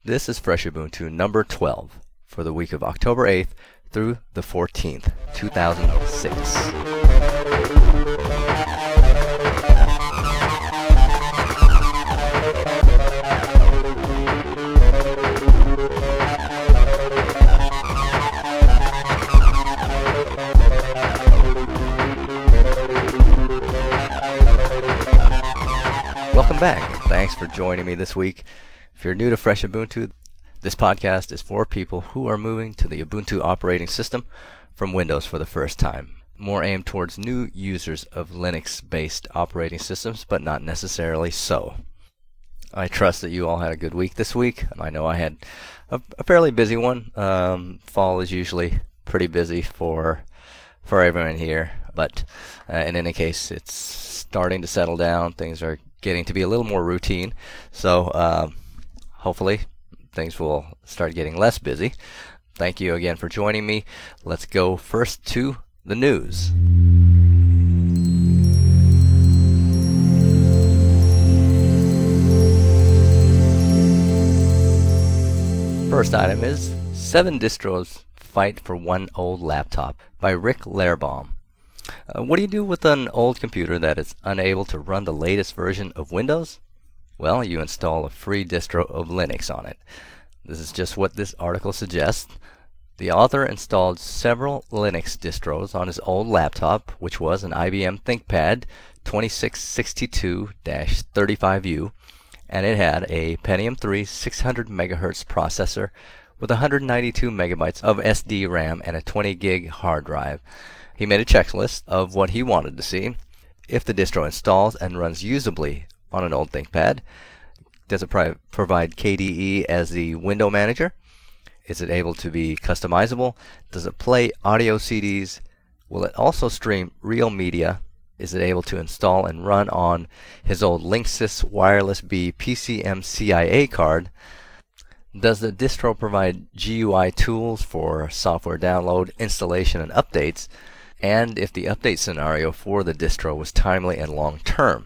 This is Fresh Ubuntu number 12 for the week of October 8th through the 14th, 2006. Welcome back, and thanks for joining me this week. If you're new to Fresh Ubuntu, this podcast is for people who are moving to the Ubuntu operating system from Windows for the first time. More aimed towards new users of Linux-based operating systems, but not necessarily so. I trust that you all had a good week this week. I know I had a fairly busy one. Fall is usually pretty busy for everyone here, but in any case, it's starting to settle down. Things are getting to be a little more routine, so hopefully things will start getting less busy. Thank you again for joining me. Let's go first to the news. First item is 7 Distros Fight for One Old Laptop by Rick Lehrbaum. What do you do with an old computer that is unable to run the latest version of Windows? Well, you install a free distro of Linux on it. This is just what this article suggests. The author installed several Linux distros on his old laptop, which was an IBM ThinkPad 2662-35U, and it had a Pentium 3 600 MHz processor with 192 megabytes of SD RAM and a 20 gig hard drive. He made a checklist of what he wanted to see. If the distro installs and runs usably on an old ThinkPad, does it provide KDE as the window manager? Is it able to be customizable? Does it play audio CDs? Will it also stream real media? Is it able to install and run on his old Linksys Wireless B PCM-CIA card? Does the distro provide GUI tools for software download, installation, and updates? And if the update scenario for the distro was timely and long-term.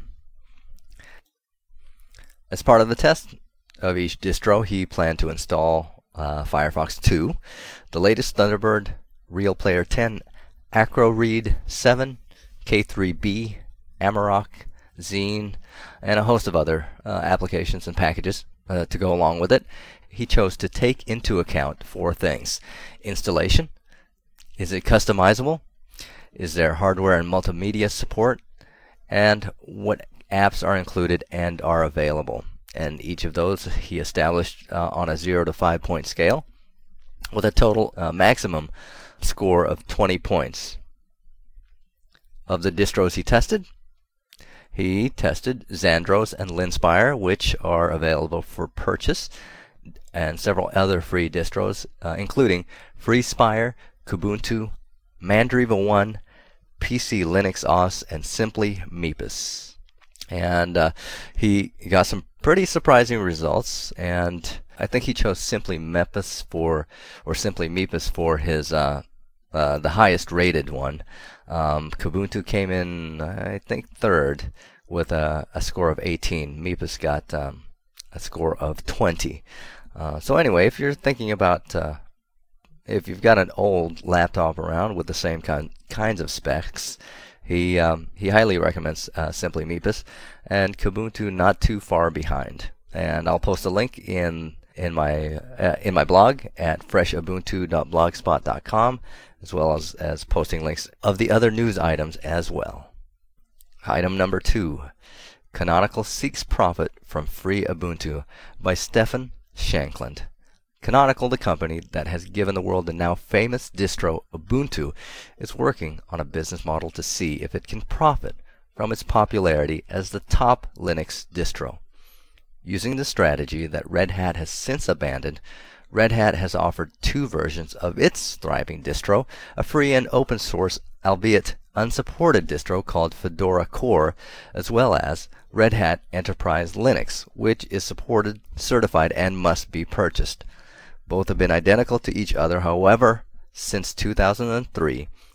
As part of the test of each distro, he planned to install Firefox 2, the latest Thunderbird, Real Player 10, AcroRead 7, K3B, Amarok, Zine, and a host of other applications and packages to go along with it. He chose to take into account 4 things. Installation. Is it customizable? Is there hardware and multimedia support? And what apps are included and are available? And each of those he established on a 0 to 5 point scale with a total maximum score of 20 points. Of the distros he tested Xandros and Linspire, which are available for purchase, and several other free distros, including FreeSpire, Kubuntu, Mandriva 1, PC Linux OS, and Simply Mepis. And he got some pretty surprising results, and I think he chose Simply Mepis for his the highest rated one. Kubuntu came in, I think, 3rd with a score of 18. Mepis got a score of 20. So anyway, if you're thinking about if you've got an old laptop around with the same kinds of specs, he highly recommends Simply Mepis, and Kubuntu not too far behind. And I'll post a link in my blog at freshubuntu.blogspot.com, as well as posting links of the other news items as well. Item number 2, Canonical seeks profit from free Ubuntu by Stefan Shankland. Canonical, the company that has given the world the now famous distro Ubuntu, is working on a business model to see if it can profit from its popularity as the top Linux distro. Using the strategy that Red Hat has since abandoned, Red Hat has offered 2 versions of its thriving distro, a free and open source, albeit unsupported distro called Fedora Core, as well as Red Hat Enterprise Linux, which is supported, certified, and must be purchased. Both have been identical to each other. However, since 2003,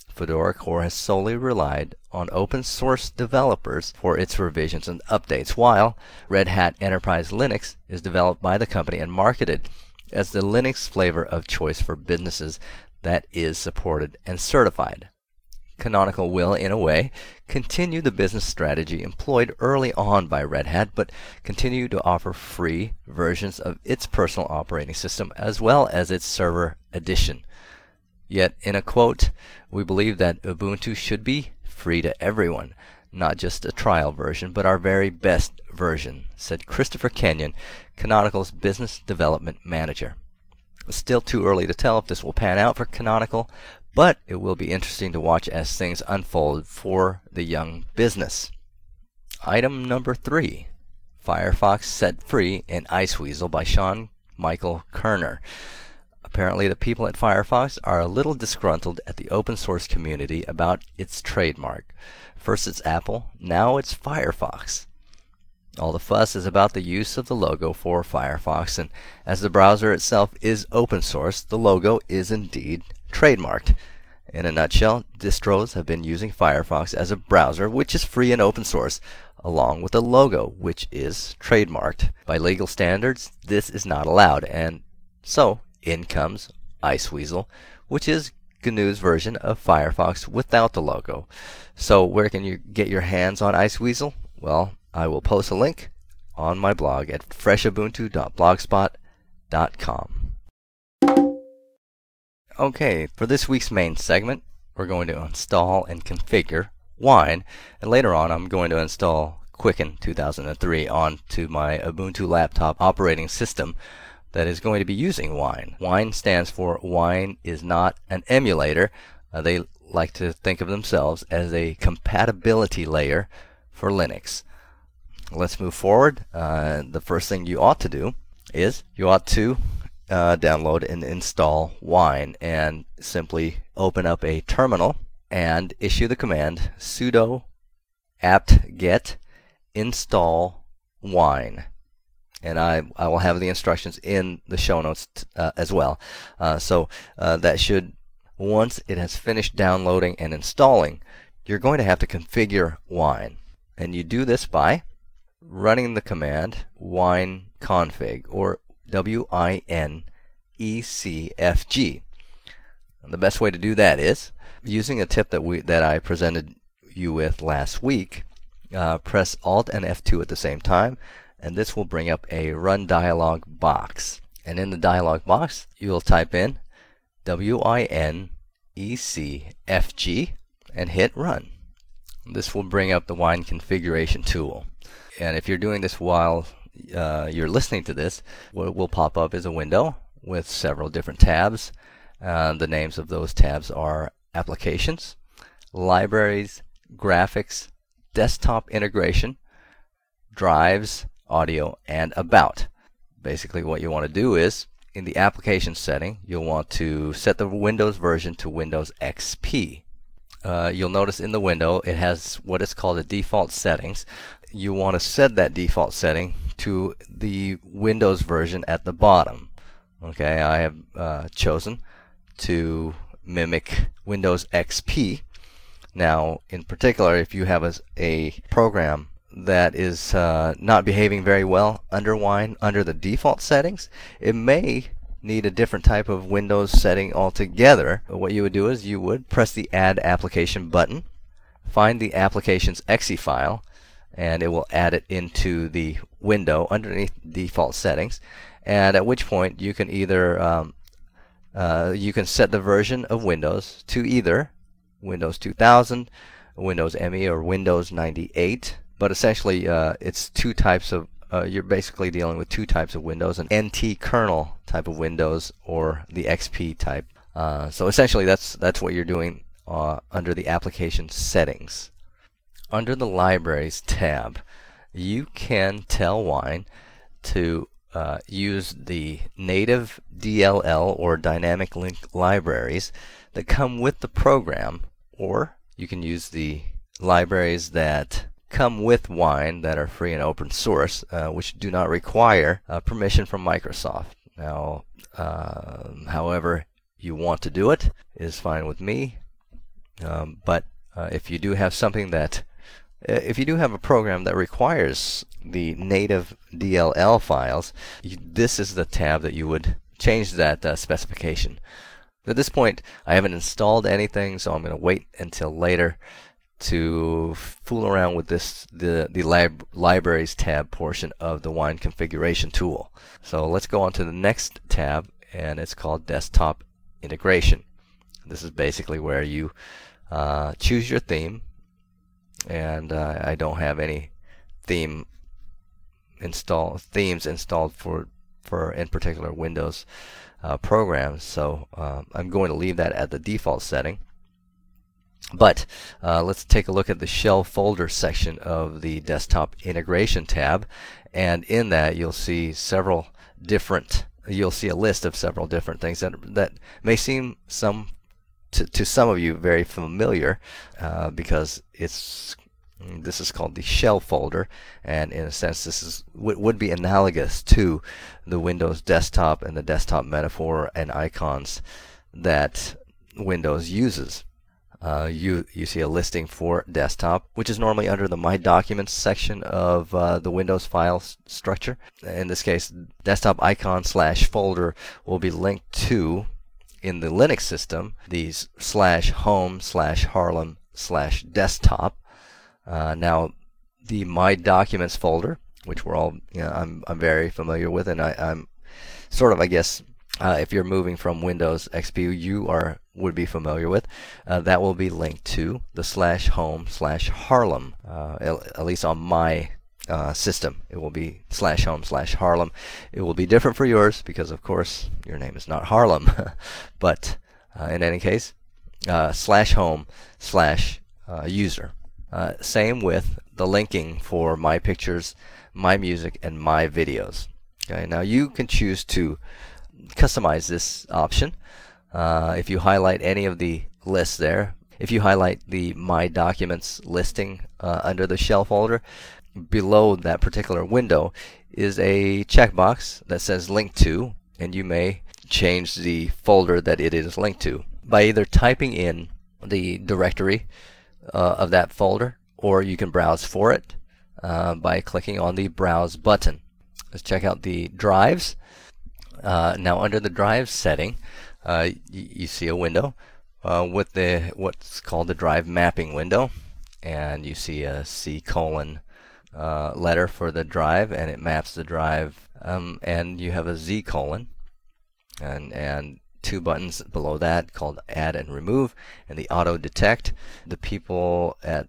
Fedora Core has solely relied on open source developers for its revisions and updates, while Red Hat Enterprise Linux is developed by the company and marketed as the Linux flavor of choice for businesses that is supported and certified. Canonical will, in a way, continue the business strategy employed early on by Red Hat, but continue to offer free versions of its personal operating system as well as its server edition. Yet, in a quote, "We believe that Ubuntu should be free to everyone, not just a trial version, but our very best version," said Christopher Kenyon, Canonical's business development manager. It's still too early to tell if this will pan out for Canonical, but it will be interesting to watch as things unfold for the young business. Item number 3, Firefox Set Free in Iceweasel by Sean Michael Kerner. Apparently the people at Firefox are a little disgruntled at the open source community about its trademark. First it's Apple, now it's Firefox. All the fuss is about the use of the logo for Firefox, and as the browser itself is open source, the logo is indeed trademarked. In a nutshell, distros have been using Firefox as a browser, which is free and open source, along with a logo, which is trademarked. By legal standards, this is not allowed, and so in comes Iceweasel, which is GNU's version of Firefox without the logo. So where can you get your hands on Iceweasel? Well, I will post a link on my blog at freshabuntu.blogspot.com. Okay, for this week's main segment, we're going to install and configure Wine, and later on I'm going to install Quicken 2003 onto my Ubuntu laptop operating system that is going to be using Wine. Wine stands for Wine is not an emulator. They like to think of themselves as a compatibility layer for Linux. Let's move forward. The first thing you ought to do is you ought to download and install Wine, and simply open up a terminal and issue the command sudo apt-get install Wine. And I will have the instructions in the show notes as well. So that should, once it has finished downloading and installing, you're going to have to configure Wine. And you do this by running the command wineconfig, or WINECFG. And the best way to do that is using a tip that I presented you with last week. Press Alt and F2 at the same time, and this will bring up a run dialog box. And in the dialog box, you'll type in WINECFG and hit run. This will bring up the Wine configuration tool. And if you're doing this while you're listening to this, what will pop up is a window with several different tabs. The names of those tabs are Applications, Libraries, Graphics, Desktop Integration, Drives, Audio, and About. Basically what you want to do is, in the application setting, you'll want to set the Windows version to Windows XP. You'll notice in the window it has what is called a default settings. You want to set that default setting to the Windows version at the bottom. Okay, I have chosen to mimic Windows XP. Now, in particular, if you have a program that is not behaving very well under Wine, under the default settings, it may need a different type of Windows setting altogether. But what you would do is you would press the Add Application button, find the application's exe file, and it will add it into the window underneath default settings. And at which point you can either you can set the version of Windows to either Windows 2000, Windows ME, or Windows 98. But essentially, it's two types of you're basically dealing with two types of Windows: an NT kernel type of Windows or the XP type. So essentially, that's what you're doing under the application settings. Under the Libraries tab, you can tell Wine to use the native DLL or dynamic link libraries that come with the program, or you can use the libraries that come with Wine that are free and open source, which do not require permission from Microsoft. Now, however you want to do it is fine with me. But if you do have something that if you do have a program that requires the native DLL files, this is the tab that you would change that specification. At this point, I haven't installed anything, so I'm going to wait until later to fool around with the libraries tab portion of the Wine configuration tool. So let's go on to the next tab, and it's called Desktop Integration. This is basically where you choose your theme, and I don't have any themes installed for in particular Windows programs, so I'm going to leave that at the default setting. But let's take a look at the shell folder section of the Desktop Integration tab, and in that you'll see a list of several different things that may seem to some of you very familiar, because this is called the shell folder, and in a sense this would be analogous to the Windows desktop and the desktop metaphor and icons that Windows uses. You see a listing for desktop, which is normally under the My Documents section of the Windows file structure. In this case, desktop icon / folder will be linked to, in the Linux system, these /home / Harlem / desktop. Now, the My Documents folder, which we're all, I'm very familiar with, and I'm sort of, I guess, if you're moving from Windows XP, you would be familiar with. That will be linked to the /home / Harlem. At least on my system, it will be /home / Harlem. It will be different for yours because, of course, your name is not Harlem. But in any case, /home / user. Same with the linking for my pictures, my music, and my videos. Okay, now you can choose to customize this option. If you highlight any of the lists there, if you highlight the My Documents listing under the shell folder, below that particular window is a checkbox that says Link To, and you may change the folder that it is linked to by either typing in the directory of that folder, or you can browse for it by clicking on the Browse button. Let's check out the drives. Now, under the drive setting, you see a window with what's called the drive mapping window, and you see a C: letter for the drive, and it maps the drive, and you have a Z:, and two buttons below that called Add and Remove, and the Auto Detect. The people at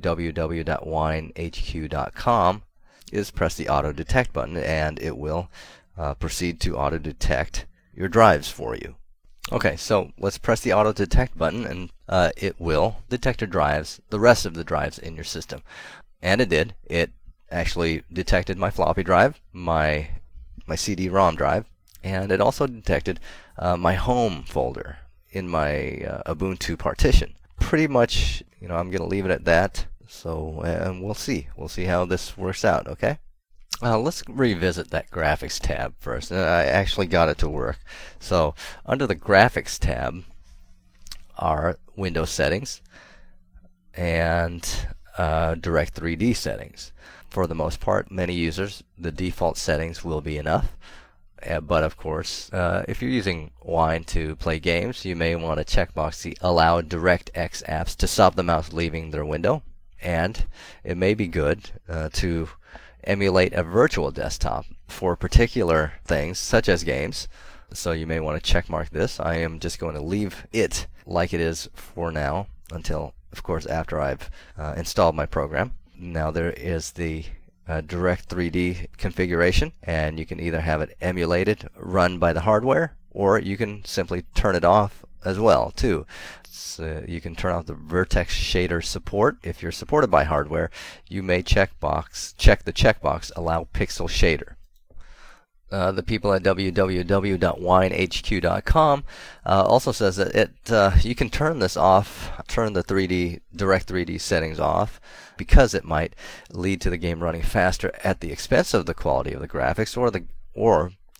www.winehq.com press the Auto Detect button, and it will proceed to auto detect your drives for you. Okay, so let's press the Auto Detect button, and it will detect your drives, the rest of the drives in your system. And it did. It actually detected my floppy drive, my CD-ROM drive, and it also detected my home folder in my Ubuntu partition. Pretty much, I'm going to leave it at that. So, and we'll see how this works out. Okay. Let's revisit that Graphics tab first. I actually got it to work. So, under the Graphics tab are Windows settings and Direct3D settings. For the most part, many users, the default settings will be enough. But of course, if you're using Wine to play games, you may want to checkbox the Allow DirectX apps to stop the mouse leaving their window. And it may be good to emulate a virtual desktop for particular things, such as games. So you may want to checkmark this. I am just going to leave it like it is for now, until, of course, after I've installed my program. Now there is the Direct3D configuration, and you can either have it emulated, run by the hardware, or you can simply turn it off as well too. So you can turn off the vertex shader support. If you're supported by hardware, you may check the checkbox Allow Pixel Shader. The people at www.winehq.com also says that you can turn this off, turn the Direct3D settings off, because it might lead to the game running faster at the expense of the quality of the graphics, or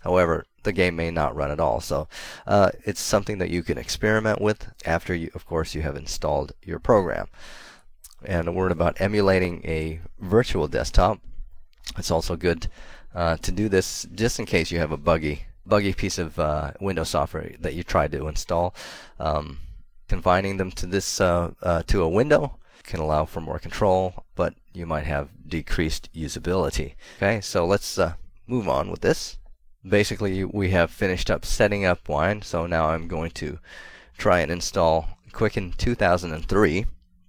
However, the game may not run at all. So it's something that you can experiment with after you, of course, you have installed your program. And a word about emulating a virtual desktop. It's also good to do this just in case you have a buggy piece of Windows software that you tried to install. Confining them to this to a window can allow for more control, but you might have decreased usability. Okay, so let's move on with this. Basically, we have finished up setting up Wine, so now I'm going to try and install Quicken 2003.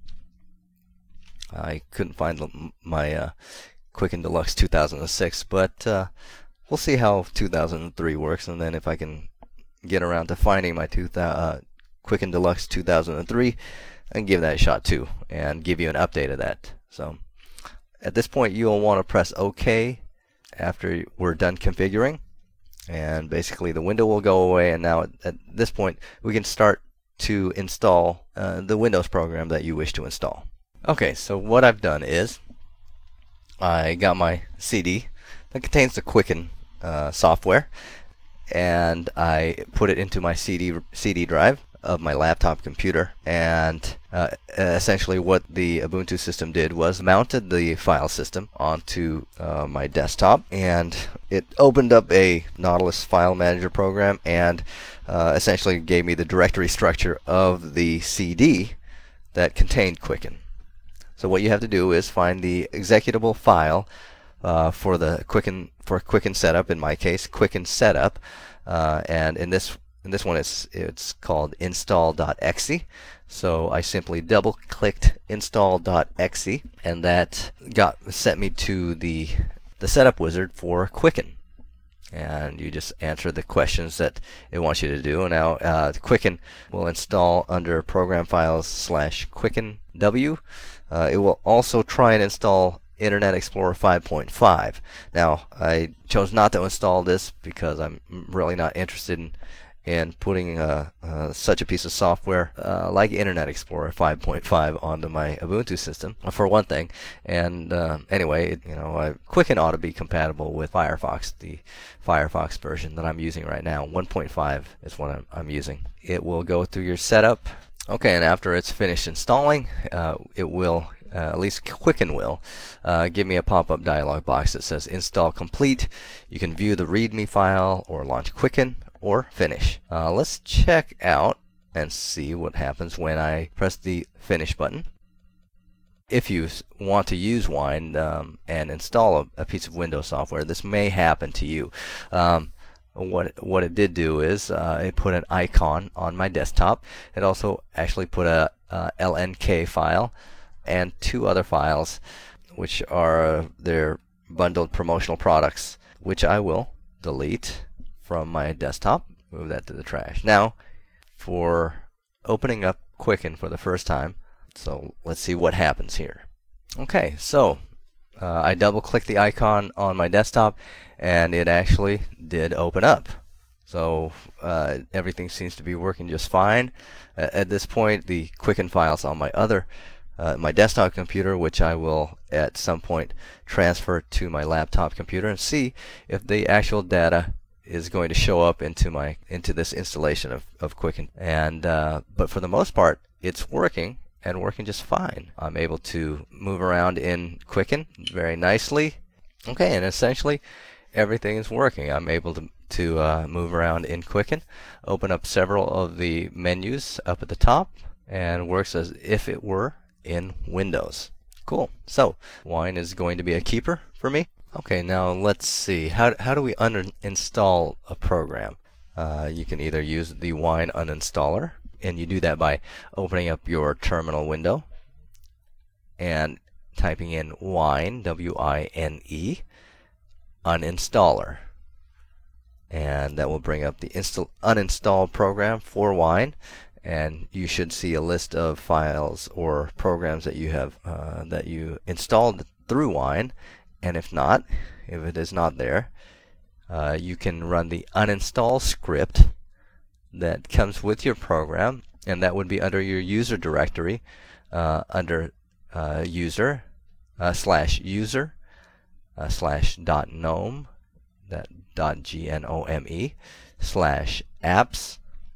I couldn't find my Quicken Deluxe 2006, but we'll see how 2003 works, and then if I can get around to finding my Quicken Deluxe 2003, and give that a shot too, and give you an update of that. So at this point, you'll want to press OK after we're done configuring, and basically the window will go away. And now at this point, we can start to install the Windows program that you wish to install. Okay, so what I've done is I got my CD that contains the Quicken software, and I put it into my CD drive of my laptop computer. And essentially what the Ubuntu system did was mounted the file system onto my desktop, and it opened up a Nautilus file manager program and essentially gave me the directory structure of the CD that contained Quicken. So what you have to do is find the executable file for the Quicken setup. In my case, Quicken setup, and in this one it's called install.exe. So I simply double-clicked install.exe, and that sent me to the setup wizard for Quicken. And you just answer the questions that it wants you to do. And now Quicken will install under Program Files /QuickenW. It will also try and install Internet Explorer 5.5. Now, I chose not to install this because I'm really not interested in putting such a piece of software like Internet Explorer 5.5 onto my Ubuntu system, for one thing. And anyway, Quicken ought to be compatible with Firefox, the Firefox version that I'm using right now. 1.5 is what I'm using. It will go through your setup. Okay, and after it's finished installing, it will, at least Quicken will, give me a pop-up dialog box that says Install Complete. You can view the README file or launch Quicken or finish. Let's check out and see what happens when I press the Finish button. If you want to use Wine and install a piece of Windows software, this may happen to you. What it did do is it put an icon on my desktop. It also actually put a LNK file and two other files, which are their bundled promotional products, which I will delete from my desktop. Move that to the trash. Now, for opening up Quicken for the first time, so let's see what happens here. Okay, so I double-clicked the icon on my desktop, and it actually did open up. So everything seems to be working just fine. At this point, the Quicken files on my my desktop computer, which I will at some point transfer to my laptop computer and see if the actual data is going to show up into this installation of Quicken. And but for the most part, it's working, and working just fine. I'm able to move around in Quicken very nicely. Okay, and essentially everything is working. I'm able to move around in Quicken, open up several of the menus up at the top, and works as if it were in Windows. Cool. So Wine is going to be a keeper for me. Okay, now let's see. How do we uninstall a program? You can either use the Wine uninstaller, and you do that by opening up your terminal window and typing in Wine, W-I-N-E, uninstaller. And that will bring up the uninstall program for Wine, and you should see a list of files or programs that you have that you installed through Wine. And if it is not there, you can run the uninstall script that comes with your program, and that would be under your user directory, under user /user /.gnome. That gnome/apps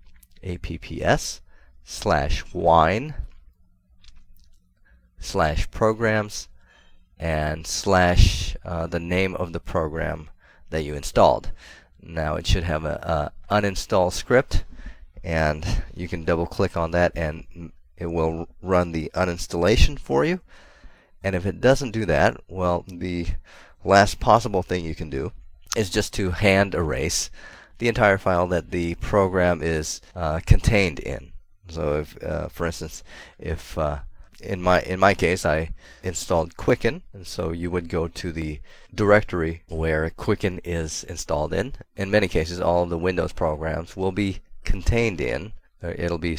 apps/wine/programs and / the name of the program that you installed. Now it should have a uninstall script, and you can double click on that and it will run the uninstallation for you. And if it doesn't do that, well, the last possible thing you can do is just to hand erase the entire file that the program is contained in. So if, for instance, if in my case I installed Quicken, and so you would go to the directory where Quicken is installed in. In many cases, all of the Windows programs will be contained in. It'll be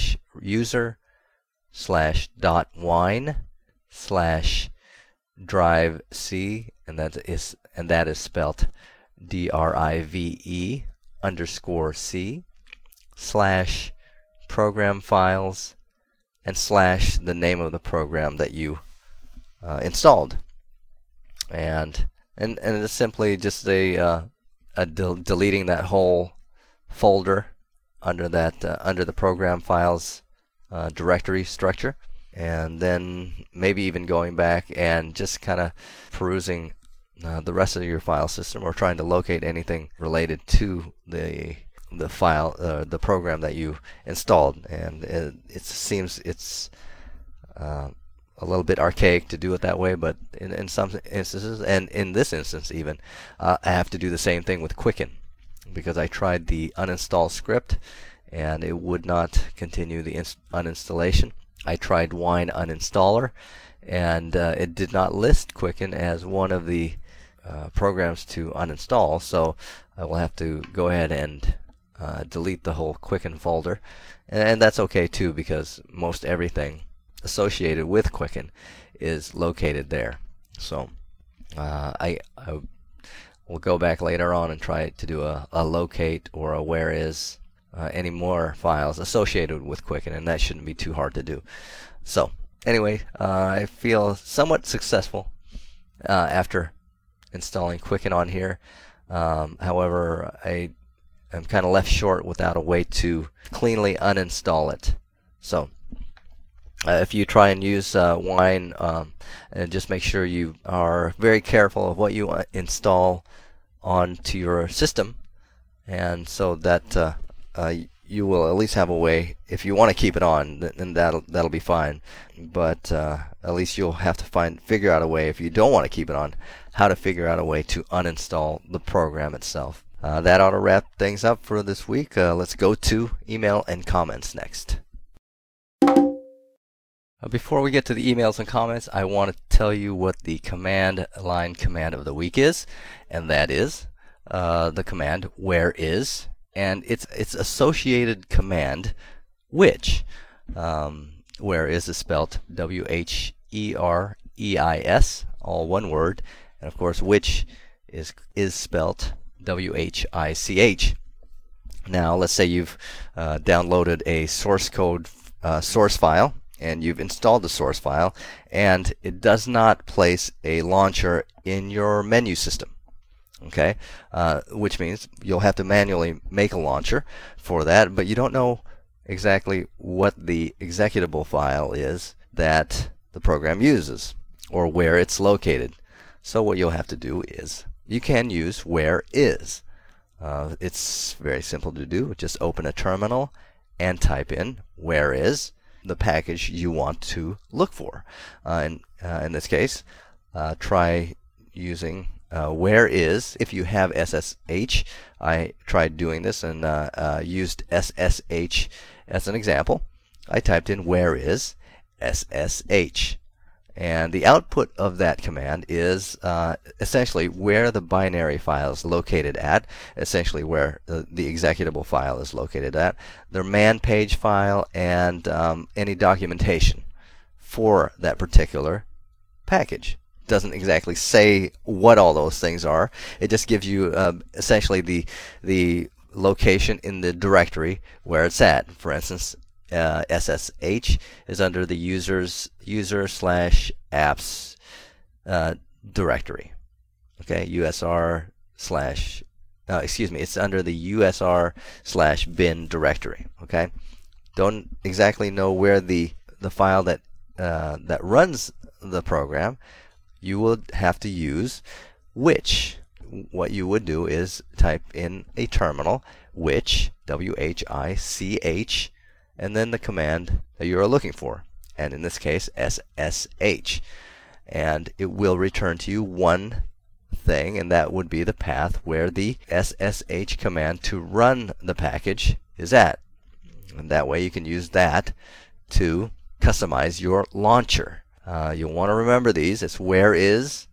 /user/.wine/drive-c, and that is spelt DRIVE_C/program files and / the name of the program that you installed, and it's simply just deleting that whole folder under the program files directory structure, and then maybe even going back and just kind of perusing the rest of your file system, or trying to locate anything related to the file, the program that you installed. And it seems it's a little bit archaic to do it that way, but in some instances, and in this instance even, I have to do the same thing with Quicken, because I tried the uninstall script and it would not continue the uninstallation. I tried Wine Uninstaller, and it did not list Quicken as one of the programs to uninstall, so I will have to go ahead and delete the whole Quicken folder, and that's okay too, because most everything associated with Quicken is located there. So I will go back later on and try to do a locate or a where is any more files associated with Quicken, and that shouldn't be too hard to do. So anyway, I feel somewhat successful after installing Quicken on here. However, I am kind of left short without a way to cleanly uninstall it. So if you try and use Wine, just make sure you are very careful of what you install onto your system, and so that you will at least have a way. If you want to keep it on, then that'll be fine. But at least you'll have to figure out a way, if you don't want to keep it on, how to figure out a way to uninstall the program itself. That ought to wrap things up for this week. Let's go to email and comments next. Before we get to the emails and comments, I want to tell you what the command line command of the week is, and that is the command where is, and its associated command which. Where is spelled WHEREIS, all one word, and of course which is spelled WHICH. Now let's say you've downloaded a source code source file, and you've installed the source file, and it does not place a launcher in your menu system. Okay, which means you'll have to manually make a launcher for that, but you don't know exactly what the executable file is that the program uses or where it's located. So what you'll have to do is you can use where is. It's very simple to do. Just open a terminal and type in where is the package you want to look for. In this case, try using where is. If you have SSH, I tried doing this and used SSH as an example. I typed in where is SSH, and the output of that command is essentially where the binary file is located at, essentially where the executable file is located at, their man page file, and any documentation for that particular package. Doesn't exactly say what all those things are. It just gives you essentially the location in the directory where it's at. For instance, SSH is under the user/apps directory. Okay, USR/. it's under the usr/bin directory. Okay, don't exactly know where the file that runs the program. You will have to use which. What you would do is type in a terminal which, WHICH, and then the command that you are looking for, and in this case SSH, and it will return to you one thing, and that would be the path where the SSH command to run the package is at, and that way you can use that to customize your launcher. You'll want to remember these. It's where is,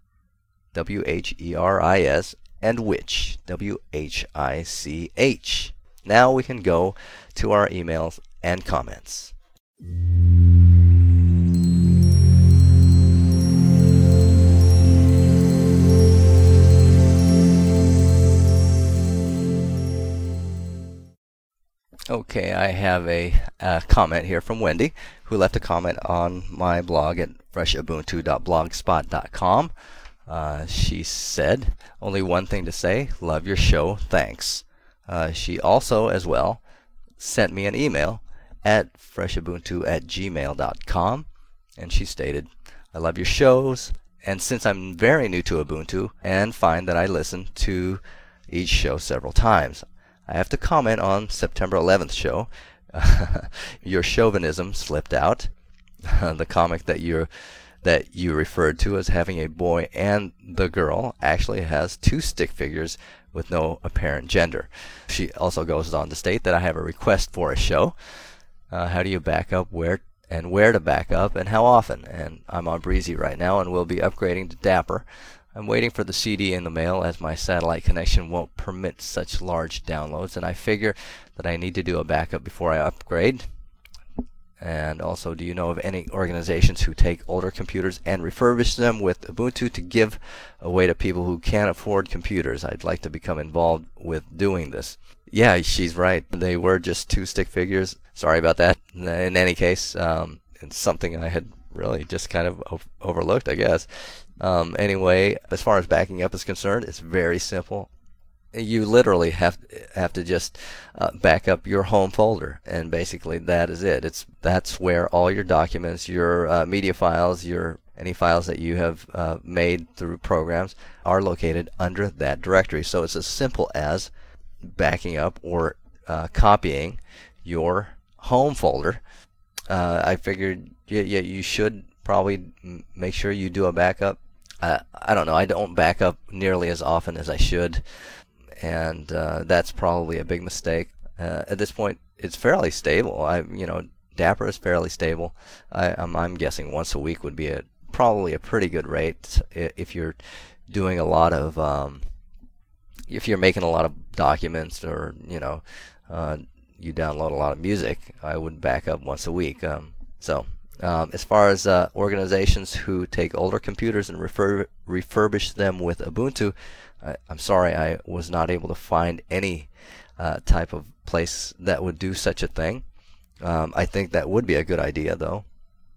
WHERIS, and which, WHICH. Now we can go to our emails and comments. Okay, I have a comment here from Wendy, who left a comment on my blog at freshabuntu.blogspot.com. She said, only one thing to say, love your show, thanks. She also, as well, sent me an email at freshabuntu@gmail.com, and she stated, I love your shows, and since I'm very new to Ubuntu and find that I listen to each show several times, I have to comment on September 11th show. Your chauvinism slipped out. The comic that you referred to as having a boy and the girl actually has two stick figures with no apparent gender. She also goes on to state that I have a request for a show. How do you back up, where to back up, and how often? And I'm on Breezy right now and will be upgrading to Dapper. I'm waiting for the CD in the mail as my satellite connection won't permit such large downloads, and I figure that I need to do a backup before I upgrade. And also, do you know of any organizations who take older computers and refurbish them with Ubuntu to give away to people who can't afford computers? I'd like to become involved with doing this. Yeah, she's right. They were just two stick figures. Sorry about that. In any case, it's something I had really just kind of overlooked, I guess. Anyway, as far as backing up is concerned, it's very simple. You literally have to just back up your home folder, and basically that is it. That's where all your documents, your media files, any files that you have made through programs are located under that directory. So it's as simple as backing up or copying your home folder. I figured you should probably make sure you do a backup. I don't know. I don't back up nearly as often as I should, and that's probably a big mistake. At this point, it's fairly stable. Dapper is fairly stable. I'm guessing once a week would be probably a pretty good rate if you're doing a lot of if you're making a lot of documents, or you download a lot of music. I would back up once a week. As far as organizations who take older computers and refurbish them with Ubuntu, I'm sorry I was not able to find any type of place that would do such a thing. I think that would be a good idea, though.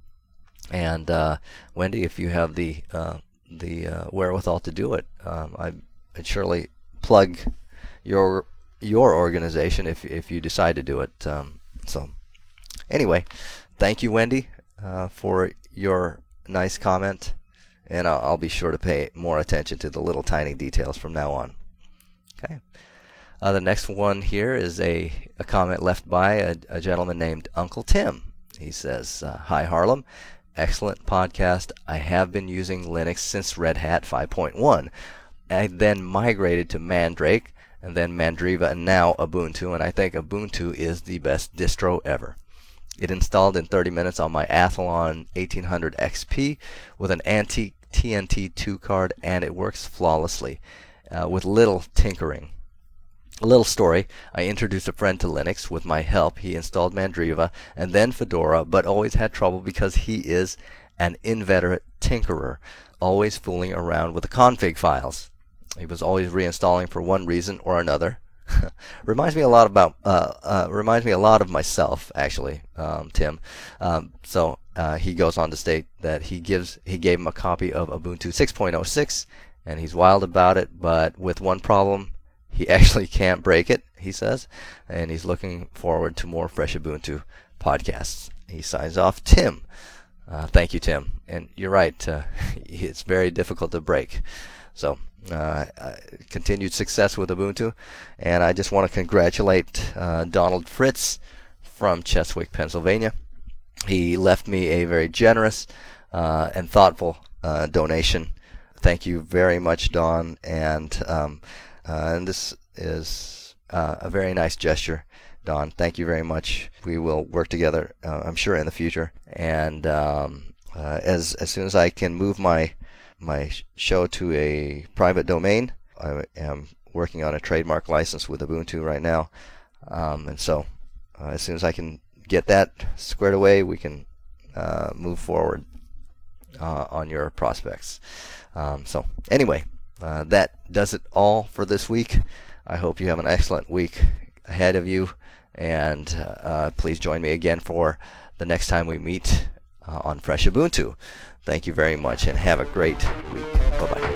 And Wendy, if you have the wherewithal to do it, I'd surely plug your organization if you decide to do it. So anyway, thank you, Wendy, for your nice comment, and I'll be sure to pay more attention to the little tiny details from now on. Okay. The next one here is a comment left by a gentleman named Uncle Tim. He says, Hi Harlem, excellent podcast. I have been using Linux since Red Hat 5.1. I then migrated to Mandrake, and then Mandriva, and now Ubuntu, and I think Ubuntu is the best distro ever. It installed in 30 minutes on my Athlon 1800 XP with an antique TNT 2 card, and it works flawlessly with little tinkering. A little story, I introduced a friend to Linux. With my help, he installed Mandriva and then Fedora, but always had trouble because he is an inveterate tinkerer, always fooling around with the config files. He was always reinstalling for one reason or another. Reminds me a lot of myself, actually, Tim. So he goes on to state that he gave him a copy of Ubuntu 6.06, and he's wild about it, but with one problem: he actually can't break it, he says, and he's looking forward to more Fresh Ubuntu podcasts. He signs off, Tim. Thank you, Tim. And you're right, it's very difficult to break. So, continued success with Ubuntu. And I just want to congratulate Donald Fritz from Cheswick, Pennsylvania. He left me a very generous and thoughtful donation. Thank you very much, Don. And this is a very nice gesture, Don. Thank you very much. We will work together, I'm sure, in the future. And as soon as I can move my show to a private domain, I am working on a trademark license with Ubuntu right now. And so as soon as I can get that squared away, we can move forward on your prospects. So anyway, that does it all for this week. I hope you have an excellent week ahead of you, and please join me again for the next time we meet on Fresh Ubuntu. Thank you very much, and have a great week. Bye-bye.